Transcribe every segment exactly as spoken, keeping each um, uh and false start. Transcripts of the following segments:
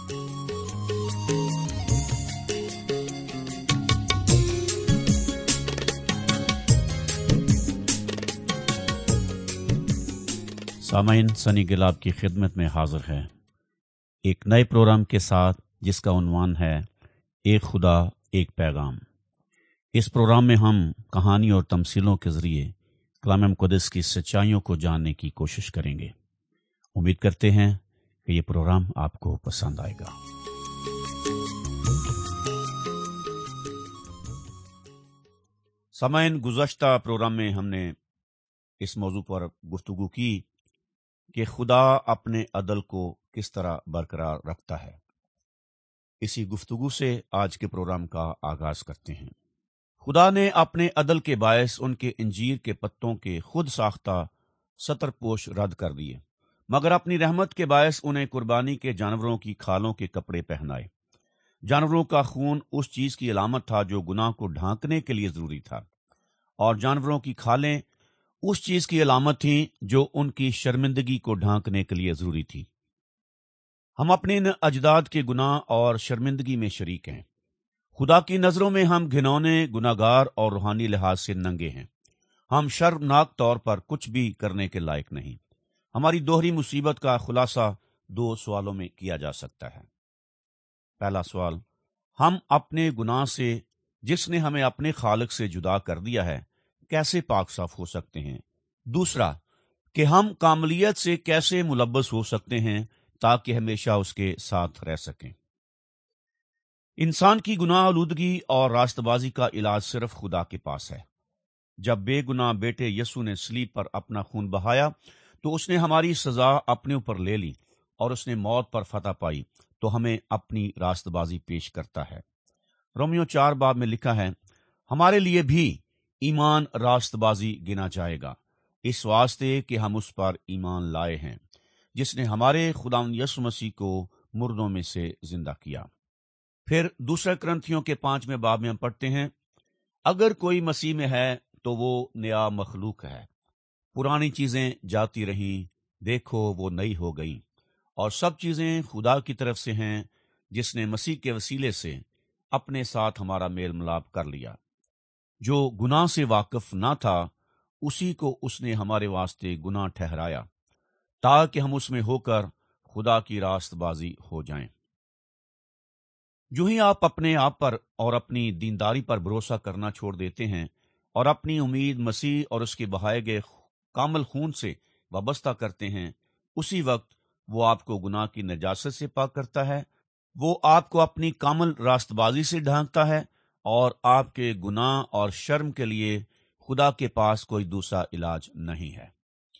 سامعین، سنی گل آپ کی خدمت میں حاضر ہے ایک نئے پروگرام کے ساتھ جس کا عنوان ہے ایک خدا ایک پیغام۔ اس پروگرام میں ہم کہانی اور تمثیلوں کے ذریعے کلام مقدس کی سچائیوں کو جاننے کی کوشش کریں گے۔ امید کرتے ہیں کہ یہ پروگرام آپ کو پسند آئے گا۔ سامعین، گزشتہ پروگرام میں ہم نے اس موضوع پر گفتگو کی کہ خدا اپنے عدل کو کس طرح برقرار رکھتا ہے۔ اسی گفتگو سے آج کے پروگرام کا آغاز کرتے ہیں۔ خدا نے اپنے عدل کے باعث ان کے انجیر کے پتوں کے خود ساختہ ستر پوش رد کر دیے، مگر اپنی رحمت کے باعث انہیں قربانی کے جانوروں کی کھالوں کے کپڑے پہنائے۔ جانوروں کا خون اس چیز کی علامت تھا جو گناہ کو ڈھانکنے کے لیے ضروری تھا، اور جانوروں کی کھالیں اس چیز کی علامت تھیں جو ان کی شرمندگی کو ڈھانکنے کے لیے ضروری تھی۔ ہم اپنے ان اجداد کے گناہ اور شرمندگی میں شریک ہیں۔ خدا کی نظروں میں ہم گھنونے، گناہگار اور روحانی لحاظ سے ننگے ہیں۔ ہم شرمناک طور پر کچھ بھی کرنے کے لائق نہیں۔ ہماری دوہری مصیبت کا خلاصہ دو سوالوں میں کیا جا سکتا ہے۔ پہلا سوال، ہم اپنے گناہ سے جس نے ہمیں اپنے خالق سے جدا کر دیا ہے کیسے پاک صاف ہو سکتے ہیں؟ دوسرا، کہ ہم کاملیت سے کیسے ملبس ہو سکتے ہیں تاکہ ہمیشہ اس کے ساتھ رہ سکیں؟ انسان کی گناہ آلودگی اور راست بازی کا علاج صرف خدا کے پاس ہے۔ جب بے گناہ بیٹے یسوع نے صلیب پر اپنا خون بہایا تو اس نے ہماری سزا اپنے اوپر لے لی، اور اس نے موت پر فتح پائی تو ہمیں اپنی راست بازی پیش کرتا ہے۔ رومیو چار باب میں لکھا ہے، ہمارے لیے بھی ایمان راست بازی گنا جائے گا، اس واسطے کہ ہم اس پر ایمان لائے ہیں جس نے ہمارے خداوند یسوع مسیح کو مردوں میں سے زندہ کیا۔ پھر دوسرے کرنتھیوں کے پانچویں باب میں ہم پڑھتے ہیں، اگر کوئی مسیح میں ہے تو وہ نیا مخلوق ہے، پرانی چیزیں جاتی رہیں، دیکھو وہ نئی ہو گئی، اور سب چیزیں خدا کی طرف سے ہیں جس نے مسیح کے وسیلے سے اپنے ساتھ ہمارا میل ملاپ کر لیا۔ جو گناہ سے واقف نہ تھا اسی کو اس نے ہمارے واسطے گناہ ٹھہرایا تاکہ ہم اس میں ہو کر خدا کی راست بازی ہو جائیں۔ جو ہی آپ اپنے آپ پر اور اپنی دینداری پر بھروسہ کرنا چھوڑ دیتے ہیں اور اپنی امید مسیح اور اس کے بہائے گئے کامل خون سے وابستہ کرتے ہیں، اسی وقت وہ آپ کو گناہ کی نجاست سے پاک کرتا ہے، وہ آپ کو اپنی کامل راست بازی سے ڈھانکتا ہے، اور آپ کے گناہ اور شرم کے لیے خدا کے پاس کوئی دوسرا علاج نہیں ہے۔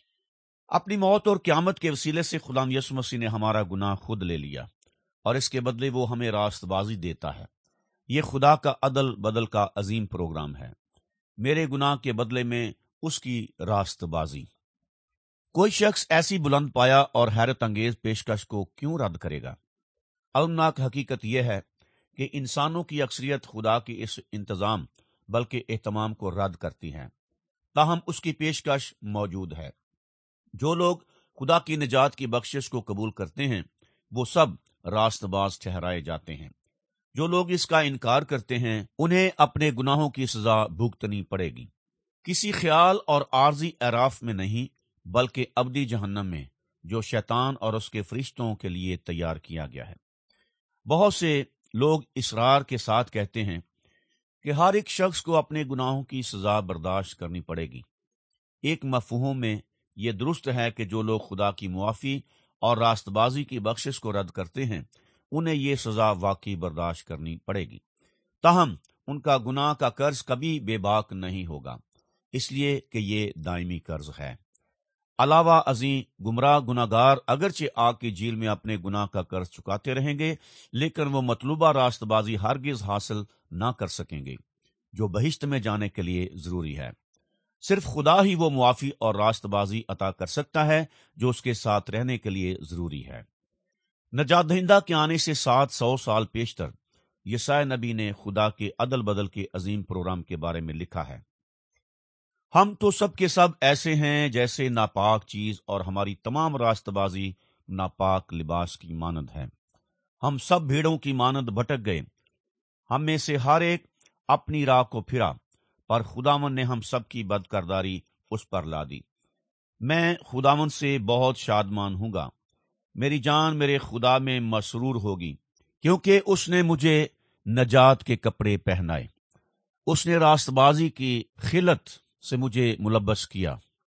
اپنی موت اور قیامت کے وسیلے سے خدا یسوع مسیح نے ہمارا گناہ خود لے لیا، اور اس کے بدلے وہ ہمیں راست بازی دیتا ہے۔ یہ خدا کا عدل بدل کا عظیم پروگرام ہے، میرے گناہ کے بدلے میں اس کی راست بازی۔ کوئی شخص ایسی بلند پایا اور حیرت انگیز پیشکش کو کیوں رد کرے گا؟ المناک حقیقت یہ ہے کہ انسانوں کی اکثریت خدا کی اس انتظام بلکہ اہتمام کو رد کرتی ہے، تاہم اس کی پیشکش موجود ہے۔ جو لوگ خدا کی نجات کی بخشش کو قبول کرتے ہیں وہ سب راست باز ٹھہرائے جاتے ہیں۔ جو لوگ اس کا انکار کرتے ہیں انہیں اپنے گناہوں کی سزا بھگتنی پڑے گی، کسی خیال اور عارضی اعراف میں نہیں بلکہ ابدی جہنم میں، جو شیطان اور اس کے فرشتوں کے لیے تیار کیا گیا ہے۔ بہت سے لوگ اصرار کے ساتھ کہتے ہیں کہ ہر ایک شخص کو اپنے گناہوں کی سزا برداشت کرنی پڑے گی۔ ایک مفہوم میں یہ درست ہے کہ جو لوگ خدا کی معافی اور راست بازی کی بخشش کو رد کرتے ہیں انہیں یہ سزا واقعی برداشت کرنی پڑے گی، تاہم ان کا گناہ کا قرض کبھی بے باک نہیں ہوگا، اس لیے کہ یہ دائمی قرض ہے۔ علاوہ ازیں گمراہ گناہگار اگرچہ آگ کی جھیل میں اپنے گناہ کا قرض چکاتے رہیں گے، لیکن وہ مطلوبہ راست بازی ہرگز حاصل نہ کر سکیں گے جو بہشت میں جانے کے لیے ضروری ہے۔ صرف خدا ہی وہ معافی اور راست بازی عطا کر سکتا ہے جو اس کے ساتھ رہنے کے لیے ضروری ہے۔ نجات دہندہ کے آنے سے سات سو سال پیشتر یسائی نبی نے خدا کے عدل بدل کے عظیم پروگرام کے بارے میں لکھا ہے، ہم تو سب کے سب ایسے ہیں جیسے ناپاک چیز، اور ہماری تمام راست بازی ناپاک لباس کی مانند ہے۔ ہم سب بھیڑوں کی مانند بھٹک گئے، ہم میں سے ہر ایک اپنی راہ کو پھرا، پر خداوند نے ہم سب کی بدکرداری اس پر لا دی۔ میں خداوند سے بہت شادمان ہوں گا، میری جان میرے خدا میں مسرور ہوگی، کیونکہ اس نے مجھے نجات کے کپڑے پہنائے، اس نے راست بازی کی خلت سے مجھے ملبس کیا۔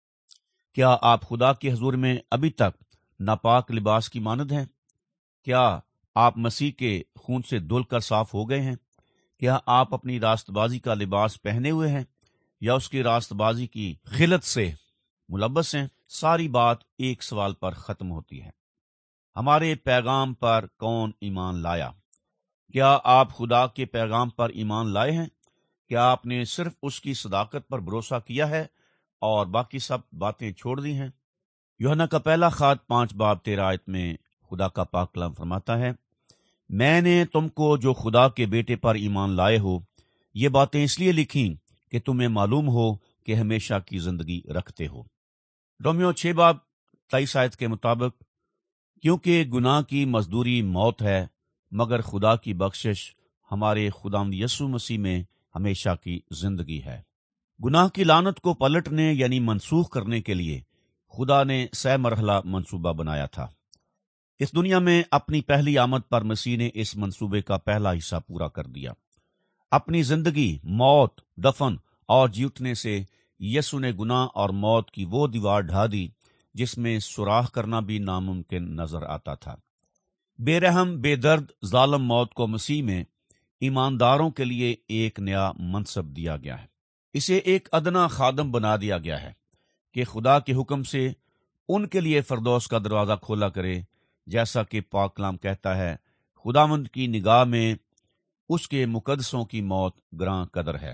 کیا آپ خدا کے حضور میں ابھی تک ناپاک لباس کی مانند ہیں؟ کیا آپ مسیح کے خون سے دھل کر صاف ہو گئے ہیں؟ کیا آپ اپنی راست بازی کا لباس پہنے ہوئے ہیں یا اس کی راست بازی کی خلت سے ملبس ہیں؟ ساری بات ایک سوال پر ختم ہوتی ہے، ہمارے پیغام پر کون ایمان لایا؟ کیا آپ خدا کے پیغام پر ایمان لائے ہیں؟ کیا آپ نے صرف اس کی صداقت پر بھروسہ کیا ہے اور باقی سب باتیں چھوڑ دی ہیں؟ یوحنا کا پہلا خط پانچ باب تیرہ آیت میں خدا کا پاک کلام فرماتا ہے، میں نے تم کو جو خدا کے بیٹے پر ایمان لائے ہو یہ باتیں اس لیے لکھیں کہ تمہیں معلوم ہو کہ ہمیشہ کی زندگی رکھتے ہو۔ رومیو چھ باب تیئیس آیت کے مطابق، کیونکہ گناہ کی مزدوری موت ہے، مگر خدا کی بخشش ہمارے خداوند یسوع مسیح میں ہمیشہ کی زندگی ہے۔ گناہ کی لعنت کو پلٹنے یعنی منسوخ کرنے کے لیے خدا نے سہ مرحلہ منصوبہ بنایا تھا۔ اس دنیا میں اپنی پہلی آمد پر مسیح نے اس منصوبے کا پہلا حصہ پورا کر دیا۔ اپنی زندگی، موت، دفن اور جی اٹھنے سے یسوع نے گناہ اور موت کی وہ دیوار ڈھا دی جس میں سوراخ کرنا بھی ناممکن نظر آتا تھا۔ بے رحم، بے درد، ظالم موت کو مسیح میں ایمانداروں کے لیے ایک نیا منصب دیا گیا ہے۔ اسے ایک ادنا خادم بنا دیا گیا ہے کہ خدا کے حکم سے ان کے لیے فردوس کا دروازہ کھولا کرے، جیسا کہ پاک کلام کہتا ہے، خداوند کی نگاہ میں اس کے مقدسوں کی موت گراں قدر ہے۔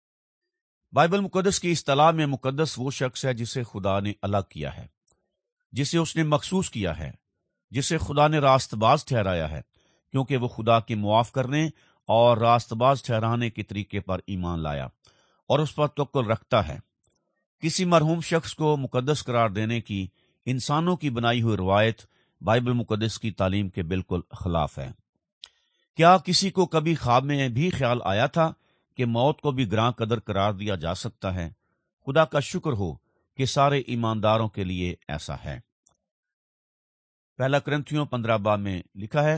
بائبل مقدس کی اصطلاح میں مقدس وہ شخص ہے جسے خدا نے الگ کیا ہے، جسے اس نے مخصوص کیا ہے، جسے خدا نے راست باز ٹھہرایا ہے، کیونکہ وہ خدا کے معاف کرنے اور راست باز ٹھہرانے کے طریقے پر ایمان لایا اور اس پر توکل رکھتا ہے۔ کسی مرحوم شخص کو مقدس قرار دینے کی انسانوں کی بنائی ہوئی روایت بائبل مقدس کی تعلیم کے بالکل خلاف ہے۔ کیا کسی کو کبھی خواب میں بھی خیال آیا تھا کہ موت کو بھی گراں قدر قرار دیا جا سکتا ہے؟ خدا کا شکر ہو کہ سارے ایمانداروں کے لیے ایسا ہے۔ پہلا کرنتھیوں پندرہ باب میں لکھا ہے،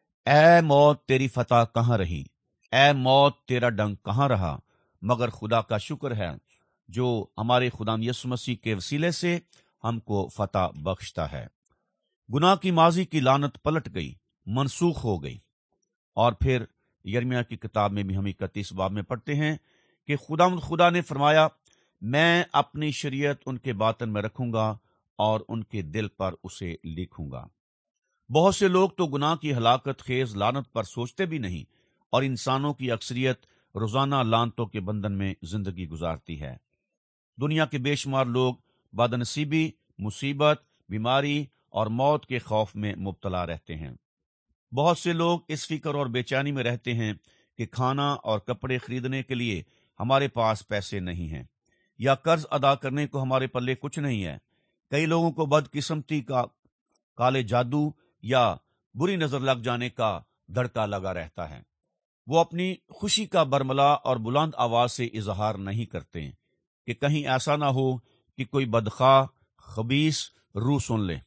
اے موت تیری فتح کہاں رہی؟ اے موت تیرا ڈنگ کہاں رہا؟ مگر خدا کا شکر ہے جو ہمارے خدا یسوع مسیح کے وسیلے سے ہم کو فتح بخشتا ہے۔ گناہ کی ماضی کی لعنت پلٹ گئی، منسوخ ہو گئی۔ اور پھر یرمیہ کی کتاب میں بھی ہم اکتیس باب میں پڑھتے ہیں کہ خدا خدا نے فرمایا، میں اپنی شریعت ان کے باطن میں رکھوں گا اور ان کے دل پر اسے لکھوں گا۔ بہت سے لوگ تو گناہ کی ہلاکت خیز لعنت پر سوچتے بھی نہیں، اور انسانوں کی اکثریت روزانہ لعنتوں کے بندھن میں زندگی گزارتی ہے۔ دنیا کے بے شمار لوگ بدنصیبی، مصیبت، بیماری اور موت کے خوف میں مبتلا رہتے ہیں۔ بہت سے لوگ اس فکر اور بے چینی میں رہتے ہیں کہ کھانا اور کپڑے خریدنے کے لیے ہمارے پاس پیسے نہیں ہیں، یا قرض ادا کرنے کو ہمارے پلے کچھ نہیں ہے۔ کئی لوگوں کو بدقسمتی کا، کالے جادو یا بری نظر لگ جانے کا دھڑکا لگا رہتا ہے۔ وہ اپنی خوشی کا برملا اور بلند آواز سے اظہار نہیں کرتے کہ کہیں ایسا نہ ہو کہ کوئی بدخواہ خبیث روح سن لے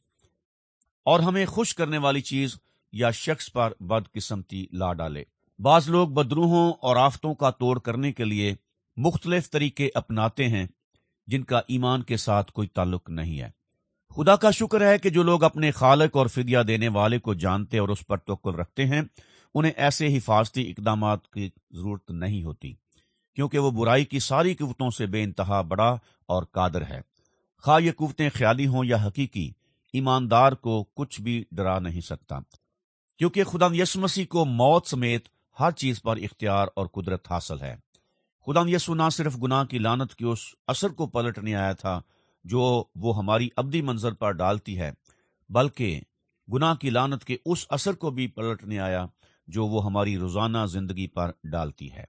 اور ہمیں خوش کرنے والی چیز یا شخص پر بدقسمتی لا ڈالے۔ بعض لوگ بدروحوں اور آفتوں کا توڑ کرنے کے لیے مختلف طریقے اپناتے ہیں جن کا ایمان کے ساتھ کوئی تعلق نہیں ہے۔ خدا کا شکر ہے کہ جو لوگ اپنے خالق اور فدیہ دینے والے کو جانتے اور اس پر توکل رکھتے ہیں، انہیں ایسے حفاظتی اقدامات کی ضرورت نہیں ہوتی، کیونکہ وہ برائی کی ساری قوتوں سے بے انتہا بڑا اور قادر ہے۔ خواہ یہ قوتیں خیالی ہوں یا حقیقی، ایماندار کو کچھ بھی ڈرا نہیں سکتا، کیونکہ خدا یسوع مسیح کو موت سمیت ہر چیز پر اختیار اور قدرت حاصل ہے۔ خدا یسوع نہ صرف گناہ کی لعنت کے اس اثر کو پلٹنے آیا تھا جو وہ ہماری ابدی منظر پر ڈالتی ہے، بلکہ گناہ کی لعنت کے اس اثر کو بھی پلٹنے آیا جو وہ ہماری روزانہ زندگی پر ڈالتی ہے۔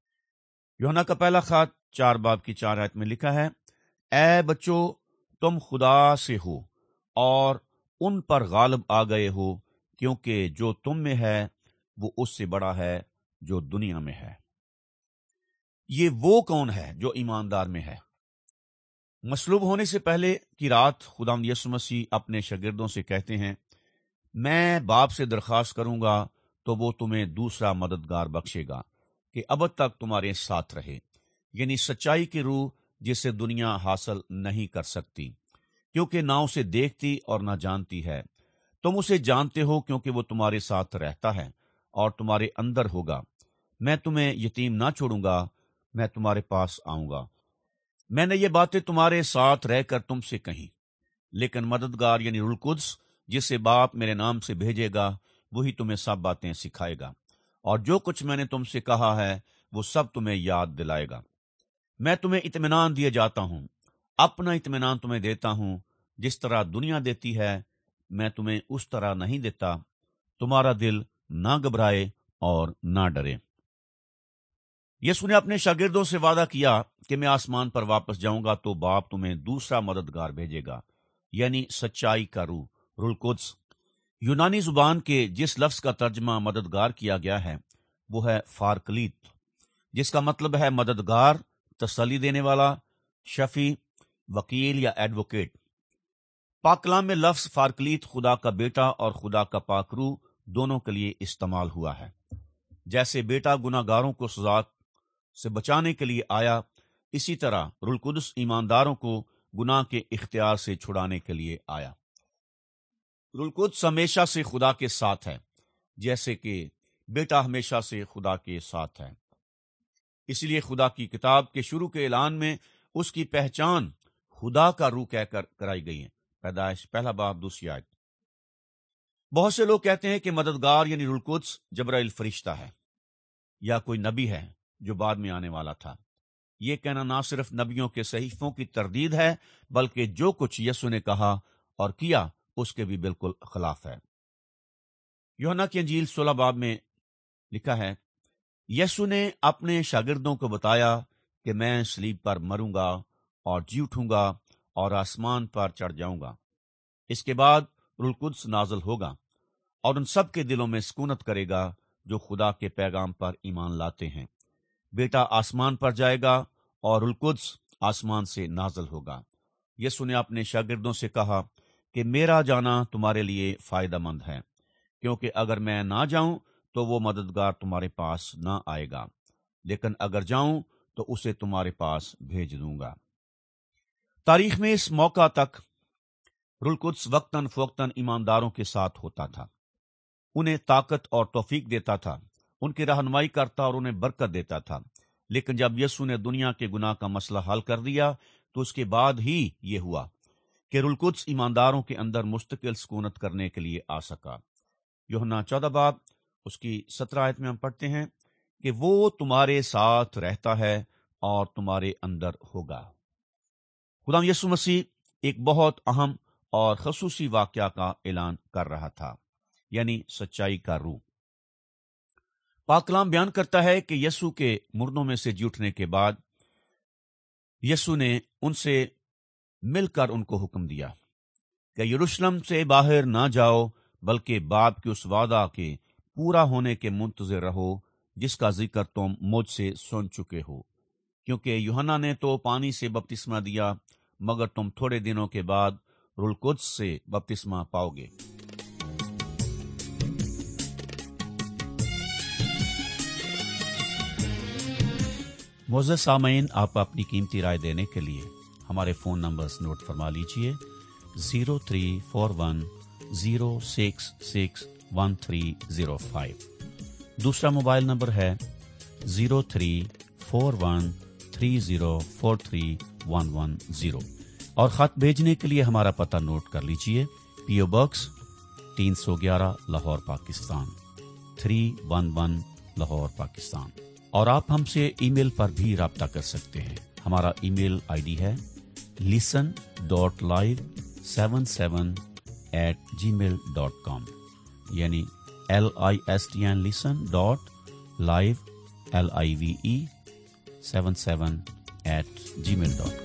یوحنا کا پہلا خط چار باب کی چار آیت میں لکھا ہے، اے بچوں تم خدا سے ہو اور ان پر غالب آ گئے ہو کیونکہ جو تم میں ہے وہ اس سے بڑا ہے جو دنیا میں ہے۔ یہ وہ کون ہے جو ایماندار میں ہے؟ مصلوب ہونے سے پہلے کی رات خداوند یسوع مسیح اپنے شاگردوں سے کہتے ہیں، میں باپ سے درخواست کروں گا تو وہ تمہیں دوسرا مددگار بخشے گا کہ اب تک تمہارے ساتھ رہے، یعنی سچائی کی روح جسے دنیا حاصل نہیں کر سکتی، کیونکہ نہ اسے دیکھتی اور نہ جانتی ہے۔ تم اسے جانتے ہو کیونکہ وہ تمہارے ساتھ رہتا ہے اور تمہارے اندر ہوگا۔ میں تمہیں یتیم نہ چھوڑوں گا، میں تمہارے پاس آؤں گا۔ میں نے یہ باتیں تمہارے ساتھ رہ کر تم سے کہیں، لیکن مددگار یعنی روح القدس جسے باپ میرے نام سے بھیجے گا، وہی تمہیں سب باتیں سکھائے گا، اور جو کچھ میں نے تم سے کہا ہے وہ سب تمہیں یاد دلائے گا۔ میں تمہیں اطمینان دیے جاتا ہوں، اپنا اطمینان تمہیں دیتا ہوں، جس طرح دنیا دیتی ہے میں تمہیں اس طرح نہیں دیتا۔ تمہارا دل نہ گھبرائے اور نہ ڈرے۔ یسوع نے اپنے شاگردوں سے وعدہ کیا کہ میں آسمان پر واپس جاؤں گا تو باپ تمہیں دوسرا مددگار بھیجے گا، یعنی سچائی کا روح، روح القدس۔ یونانی زبان کے جس لفظ کا ترجمہ مددگار کیا گیا ہے وہ ہے فارکلیت، جس کا مطلب ہے مددگار، تسلی دینے والا، شفیع، وکیل یا ایڈوکیٹ۔ پاک کلام میں لفظ فارکلیت خدا کا بیٹا اور خدا کا پاک روح دونوں کے لیے استعمال ہوا ہے۔ جیسے بیٹا گناہ گاروں کو سزا سے بچانے کے لیے آیا، اسی طرح روح القدس ایمانداروں کو گناہ کے اختیار سے چھڑانے کے لیے آیا۔ روح القدس ہمیشہ سے خدا کے ساتھ ہے، جیسے کہ بیٹا ہمیشہ سے خدا کے ساتھ ہے۔ اس لیے خدا کی کتاب کے شروع کے اعلان میں اس کی پہچان خدا کا روح کہہ کر کرائی گئی ہے۔ پیدائش پہلا باب دوسری آیت۔ بہت سے لوگ کہتے ہیں کہ مددگار یعنی روح القدس جبرائیل فرشتہ ہے یا کوئی نبی ہے جو بعد میں آنے والا تھا۔ یہ کہنا نہ صرف نبیوں کے صحیفوں کی تردید ہے، بلکہ جو کچھ یسوع نے کہا اور کیا اس کے بھی بالکل خلاف ہے۔ یوحنا کی انجیل سولہ باب میں لکھا ہے، یسوع نے اپنے شاگردوں کو بتایا کہ میں صلیب پر مروں گا اور جی اٹھوں گا اور آسمان پر چڑھ جاؤں گا۔ اس کے بعد روح القدس نازل ہوگا اور ان سب کے دلوں میں سکونت کرے گا جو خدا کے پیغام پر ایمان لاتے ہیں۔ بیٹا آسمان پر جائے گا اور روح القدس آسمان سے نازل ہوگا۔ یسوع نے اپنے شاگردوں سے کہا کہ میرا جانا تمہارے لیے فائدہ مند ہے، کیونکہ اگر میں نہ جاؤں تو وہ مددگار تمہارے پاس نہ آئے گا، لیکن اگر جاؤں تو اسے تمہارے پاس بھیج دوں گا۔ تاریخ میں اس موقع تک روح القدس وقتاً فوقتاً ایمانداروں کے ساتھ ہوتا تھا، انہیں طاقت اور توفیق دیتا تھا، ان کی رہنمائی کرتا اور انہیں برکت دیتا تھا۔ لیکن جب یسوع نے دنیا کے گناہ کا مسئلہ حل کر دیا تو اس کے بعد ہی یہ ہوا کہ روح القدس ایمانداروں کے اندر مستقل سکونت کرنے کے لیے آ سکا۔ یوحنا چودہ باب اس کی سترہ آیت میں ہم پڑھتے ہیں کہ وہ تمہارے ساتھ رہتا ہے اور تمہارے اندر ہوگا۔ خدا یسوع مسیح ایک بہت اہم اور خصوصی واقعہ کا اعلان کر رہا تھا، یعنی سچائی کا روح۔ پاک کلام بیان کرتا ہے کہ یسوع کے مردوں میں سے جی اٹھنے کے بعد یسوع نے ان سے مل کر ان کو حکم دیا کہ یروشلم سے باہر نہ جاؤ، بلکہ باپ کے اس وعدہ کے پورا ہونے کے منتظر رہو جس کا ذکر تم مجھ سے سن چکے ہو، کیونکہ یوحنا نے تو پانی سے بپتسمہ دیا، مگر تم تھوڑے دنوں کے بعد روح القدس سے بپتسمہ پاؤ گے۔ معزز سامعین، آپ اپنی قیمتی رائے دینے کے لیے ہمارے فون نمبرز نوٹ فرما لیجئے۔ Zero three four one zero six six one three zero five. دوسرا موبائل نمبر ہے zero three four one three zero four three one one zero, اور خط بھیجنے کے لیے ہمارا پتہ نوٹ کر لیجئے۔ پی او باکس تین سو گیارہ Lahore Pakistan three one one Lahore Pakistan. اور آپ ہم سے ای میل پر بھی رابطہ کر سکتے ہیں۔ ہمارا ای میل آئی ڈی ہے listen dot live seven seven eight gmail dot com, یعنی L I S T N listen dot live L I V E seven seven eight gmail dot com.